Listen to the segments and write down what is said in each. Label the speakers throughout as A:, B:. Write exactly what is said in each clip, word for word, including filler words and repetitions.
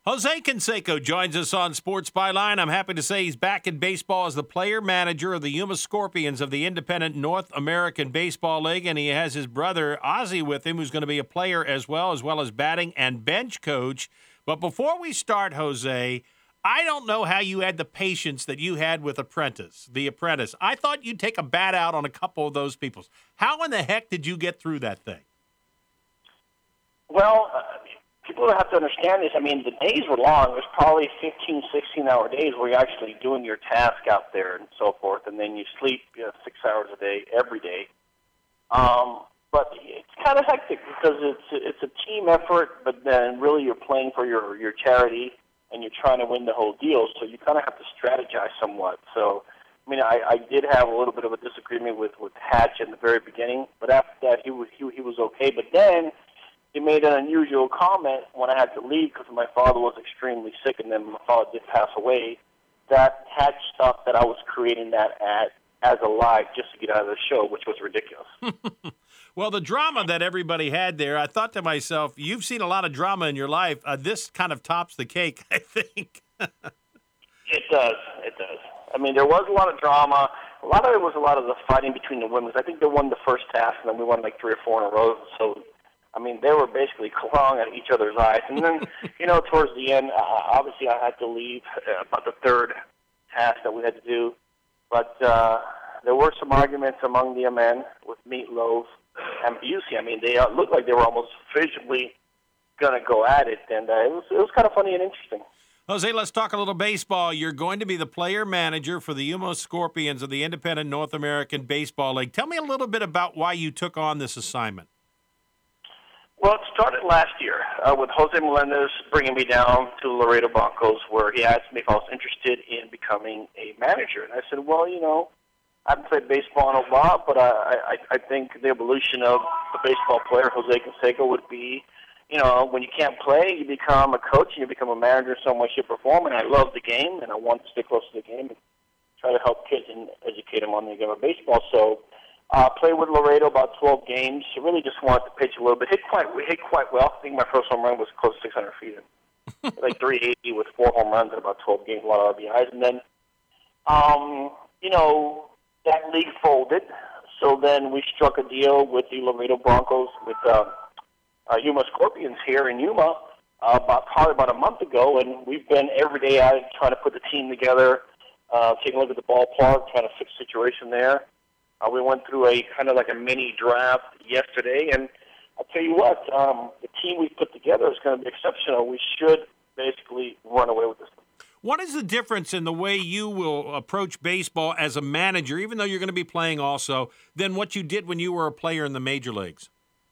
A: Jose Canseco joins us on Sports Byline. I'm happy to say he's back in baseball as the player manager of the Yuma Scorpions of the Independent North American Baseball League, and he has his brother Ozzie with him, who's going to be a player as well, as well as batting and bench coach. But before we start, Jose, I don't know how you had the patience that you had with Apprentice, The Apprentice. I thought you'd take a bat out on a couple of those people. How in the heck did you get through that thing?
B: Well, uh, people have to understand this. I mean, the days were long. It was probably fifteen, sixteen-hour days where you're actually doing your task out there and so forth, and then you sleep you know, six hours a day every day. Um, but it's kind of hectic because it's it's a team effort, but then really you're playing for your, your charity, and you're trying to win the whole deal, so you kind of have to strategize somewhat. So, I mean, I, I did have a little bit of a disagreement with, with Hatch in the very beginning, but after that he was, he, he was okay. But then he made an unusual comment when I had to leave because my father was extremely sick, and then my father did pass away, that Hatch thought that I was creating that ad as a lie just to get out of the show, which was ridiculous.
A: Well, the drama that everybody had there, I thought to myself, you've seen a lot of drama in your life. Uh, this kind of tops the cake, I think.
B: It does. It does. I mean, there was a lot of drama. A lot of it was a lot of the fighting between the women. I think they won the first task, and then we won like three or four in a row. So, I mean, they were basically clawing at each other's eyes. And then, you know, towards the end, uh, obviously I had to leave uh, about the third task that we had to do. But uh, there were some arguments among the men with Meatloaf and Busey. I mean, they uh, looked like they were almost visibly going to go at it. And uh, it was it was kind of funny and interesting.
A: Jose, let's talk a little baseball. You're going to be the player manager for the Yuma Scorpions of the Independent North American Baseball League. Tell me a little bit about why you took on this assignment.
B: Well, it started last year uh, with Jose Melendez bringing me down to Laredo Broncos, where he asked me if I was interested in becoming a manager. And I said, well, you know, I haven't played baseball in a while, but I, I, I think the evolution of a baseball player, Jose Canseco, would be, you know, when you can't play, you become a coach and you become a manager in some way, shape, or form. And I love the game, and I want to stay close to the game and try to help kids and educate them on the game of baseball. So uh, played with Laredo about twelve games. I really just wanted to pitch a little bit. Hit quite, we hit quite well. I think my first home run was close to six hundred feet, and like three eighty with four home runs in about twelve games, a lot of R B Is. And then, um, you know, that league folded. So then we struck a deal with the Laredo Broncos, with uh, uh, Yuma Scorpions here in Yuma uh, about probably about a month ago, and we've been every day at it trying to put the team together, uh, taking a look at the ballpark, trying to fix the situation there. Uh, we went through a kind of like a mini draft yesterday, and I'll tell you what, um, the team we put together is going to be exceptional. We should basically run away with this.
A: What is the difference in the way you will approach baseball as a manager, even though you're going to be playing also, than what you did when you were a player in the major leagues?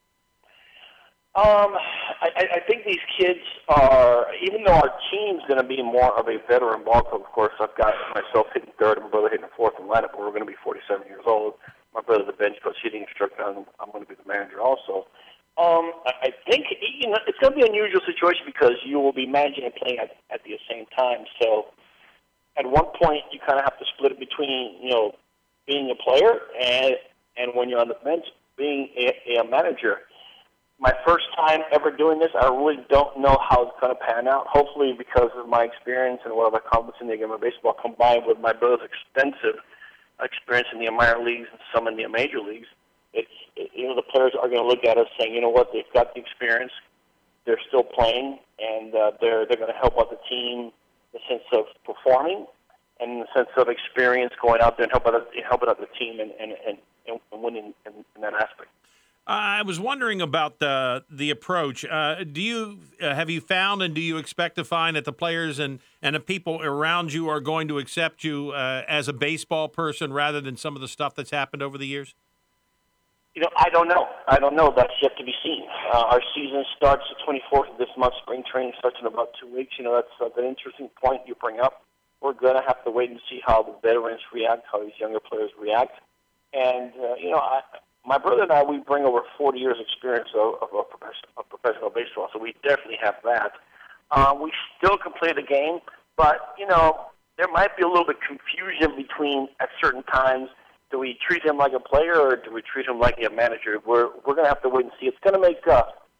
B: Um, I, I think these kids are, even though our team's going to be more of a veteran ball club, of course, I've got myself hitting third and my brother hitting fourth in lineup, but we're going to be forty-seven years old. My brother's the bench coach, hitting instructor, and I'm going to be the manager also. Um, I, I think you know, it's going to be an unusual situation because you will be managing and playing at, at the same time. So at one point, you kind of have to split it between, you know, being a player and, and when you're on the bench, being a, a manager. My first time ever doing this, I really don't know how it's going to pan out. Hopefully, because of my experience and what I've accomplished in the game of baseball, combined with my brother's extensive experience in the minor leagues and some in the major leagues, it's it, you know the players are going to look at us saying, you know what, they've got the experience, they're still playing, and uh, they're they're going to help out the team in the sense of performing and in the sense of experience going out there and help out help out the team and and and, and winning in, in that aspect.
A: I was wondering about the the approach. Uh, do you uh, have you found, and do you expect to find that the players and, and the people around you are going to accept you uh, as a baseball person rather than some of the stuff that's happened over the years?
B: You know, I don't know. I don't know. That's yet to be seen. Uh, our season starts the twenty-fourth of this month. Spring training starts in about two weeks. You know, that's uh, an interesting point you bring up. We're going to have to wait and see how the veterans react, how these younger players react. And, uh, you know, I, my brother and I, we bring over forty years experience of, of, of, professional, of professional baseball, so we definitely have that. Uh, we still can play the game, but, you know, there might be a little bit confusion between, at certain times, do we treat him like a player or do we treat him like a manager? We're we're going to have to wait and see. It's going to make uh,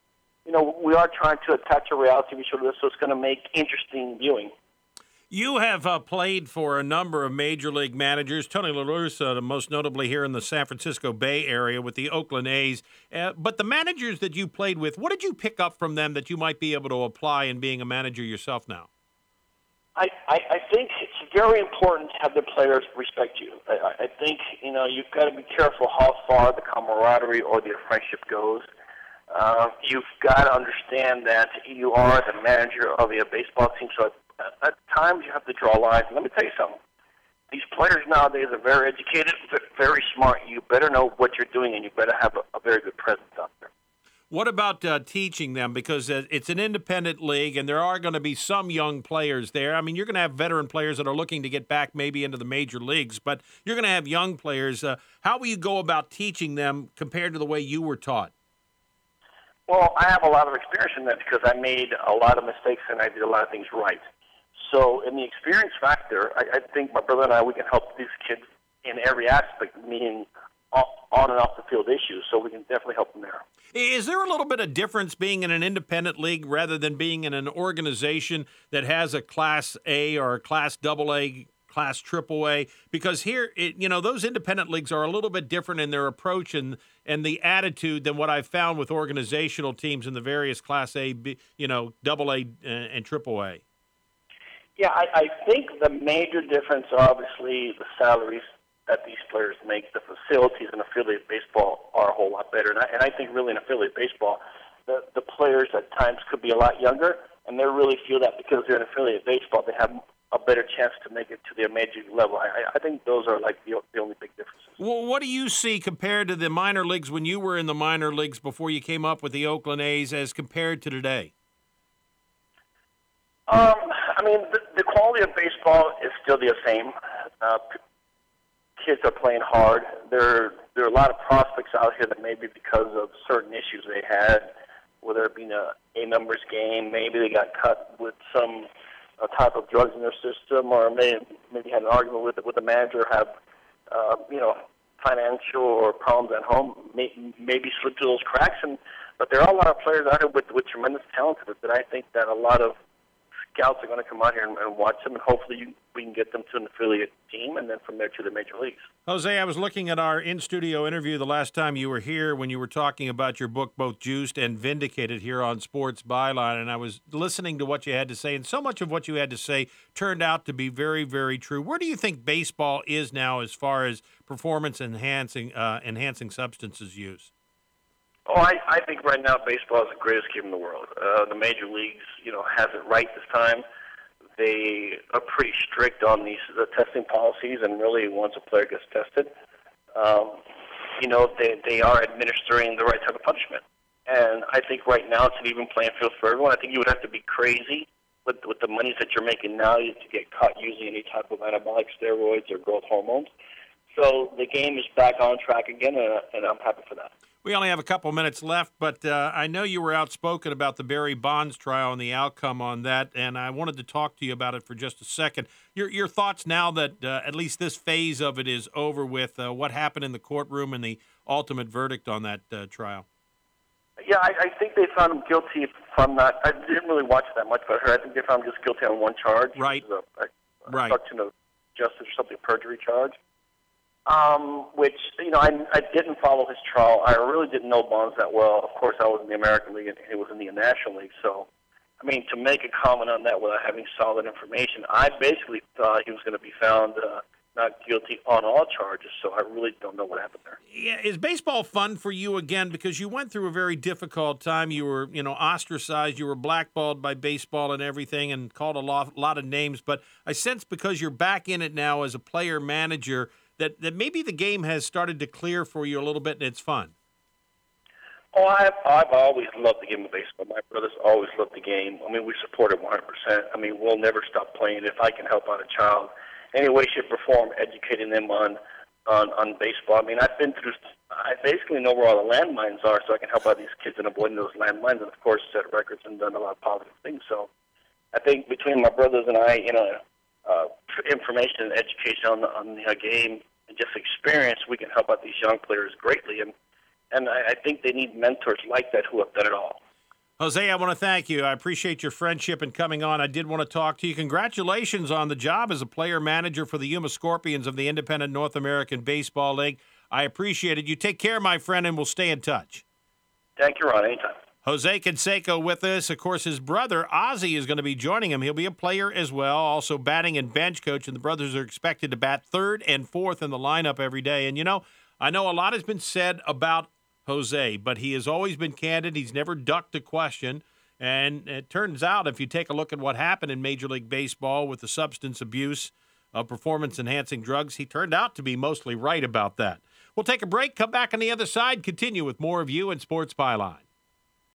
B: you know, we are trying to attach a reality show to this, so it's going to make interesting viewing.
A: You have uh, played for a number of major league managers, Tony La Russa, most notably here in the San Francisco Bay Area with the Oakland A's. Uh, but the managers that you played with, what did you pick up from them that you might be able to apply in being a manager yourself now?
B: I, I, I think it's very important to have the players respect you. I, I think, you know, you've got to be careful how far the camaraderie or the friendship goes. Uh, you've got to understand that you are the manager of a baseball team, so at, at times you have to draw lines. And let me tell you something. These players nowadays are very educated, very smart. You better know what you're doing, and you better have a, a very good presence out there.
A: What about uh, teaching them? Because uh, it's an independent league, and there are going to be some young players there. I mean, you're going to have veteran players that are looking to get back maybe into the major leagues, but you're going to have young players. Uh, how will you go about teaching them compared to the way you were taught?
B: Well, I have a lot of experience in that because I made a lot of mistakes and I did a lot of things right. So in the experience factor, I, I think my brother and I, we can help these kids in every aspect, meaning on and off the field issues, so we can definitely help them there.
A: Is there a little bit of difference being in an independent league rather than being in an organization that has a Class A or a Class Double A, Class Triple A? Because here, it, you know, those independent leagues are a little bit different in their approach and and the attitude than what I've found with organizational teams in the various Class A, B, you know, Double A and Triple A.
B: Yeah, I, I think the major difference, obviously, the salaries that these players make. The facilities in affiliate baseball are a whole lot better. And I, and I think really in affiliate baseball, the, the players at times could be a lot younger, and they really feel that because they're in affiliate baseball, they have a better chance to make it to their major league level. I, I think those are like the, the only big differences.
A: Well, what do you see compared to the minor leagues when you were in the minor leagues before you came up with the Oakland A's as compared to today?
B: Um, I mean, the, the quality of baseball is still the same. Uh, kids are playing hard. There, there are a lot of prospects out here that maybe because of certain issues they had, whether it be a, a numbers game, maybe they got cut with some uh, type of drugs in their system, or may, maybe had an argument with with the manager, have uh, you know financial or problems at home, may, maybe slip through those cracks. And but there are a lot of players out here with with tremendous talent that I think that a lot of scouts are going to come out here and, and watch them, and hopefully you, we can get them to an affiliate team, and then from there to the major leagues.
A: Jose, I was looking at our in-studio interview the last time you were here when you were talking about your book, both Juiced and Vindicated, here on Sports Byline, and I was listening to what you had to say, and so much of what you had to say turned out to be very, very true. Where do you think baseball is now as far as performance-enhancing uh, enhancing substances use?
B: Oh, I, I think right now baseball is the greatest game in the world. Uh, the major leagues, you know, has it right this time. They are pretty strict on these the testing policies, and really, once a player gets tested, um, you know, they they are administering the right type of punishment. And I think right now it's an even playing field for everyone. I think you would have to be crazy with with the monies that you're making now to get caught using any type of anabolic steroids or growth hormones. So the game is back on track again, and, and I'm happy for that.
A: We only have a couple minutes left, but uh, I know you were outspoken about the Barry Bonds trial and the outcome on that, and I wanted to talk to you about it for just a second. Your your thoughts now that uh, at least this phase of it is over with, uh, what happened in the courtroom and the ultimate verdict on that uh, trial?
B: Yeah, I, I think they found him guilty. If I'm not, I didn't really watch that much, but I heard I think they found him just guilty on one charge.
A: Right.
B: Which is a, a
A: right.
B: obstruction of justice or something, perjury charge. Um, which, you know, I, I didn't follow his trial. I really didn't know Bonds that well. Of course, I was in the American League and he was in the National League. So, I mean, to make a comment on that without having solid information, I basically thought he was going to be found uh, not guilty on all charges. So I really don't know what happened there.
A: Yeah, is baseball fun for you again? Because you went through a very difficult time. You were, you know, ostracized. You were blackballed by baseball and everything and called a lot, lot of names. But I sense because you're back in it now as a player manager, that, that maybe the game has started to clear for you a little bit and it's fun.
B: Oh, I've, I've always loved the game of baseball. My brothers always loved the game. I mean, we support it one hundred percent. I mean, we'll never stop playing. If I can help out a child, any way, shape, or form, educating them on, on, on baseball. I mean, I've been through, I basically know where all the landmines are, so I can help out these kids in avoiding those landmines, and, of course, set records and done a lot of positive things. So I think between my brothers and I, you know, uh, information and education on the, on the game and just experience, we can help out these young players greatly. And and I, I think they need mentors like that who have done it all.
A: Jose, I want to thank you. I appreciate your friendship and coming on. I did want to talk to you. Congratulations on the job as a player manager for the Yuma Scorpions of the Independent North American Baseball League. I appreciate it. You take care, my friend, and we'll stay in touch.
B: Thank you, Ron. Anytime.
A: Jose Canseco with us. Of course, his brother, Ozzie, is going to be joining him. He'll be a player as well, also batting and bench coach, and the brothers are expected to bat third and fourth in the lineup every day. And, you know, I know a lot has been said about Jose, but he has always been candid. He's never ducked a question. And it turns out, if you take a look at what happened in Major League Baseball with the substance abuse of performance-enhancing drugs, he turned out to be mostly right about that. We'll take a break, come back on the other side, continue with more of you in Sports Byline.